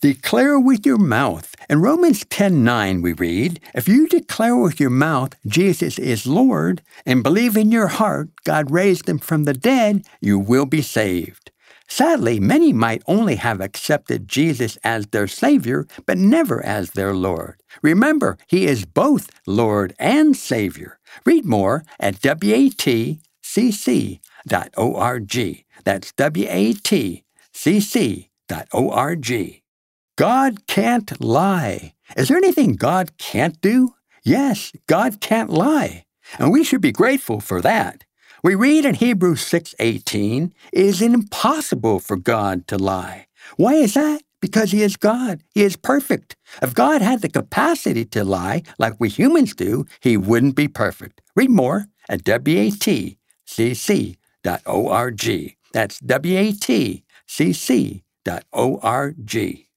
Declare with your mouth. In Romans 10:9 we read, if you declare with your mouth Jesus is Lord and believe in your heart God raised him from the dead, you will be saved. Sadly, many might only have accepted Jesus as their Savior, but never as their Lord. Remember, he is both Lord and Savior. Read more at watcc.org. That's watcc.org. God can't lie. Is there anything God can't do? Yes, God can't lie. And we should be grateful for that. We read in Hebrews 6:18, it is impossible for God to lie. Why is that? Because he is God. He is perfect. If God had the capacity to lie like we humans do, he wouldn't be perfect. Read more at watcc.org. That's watcc.org.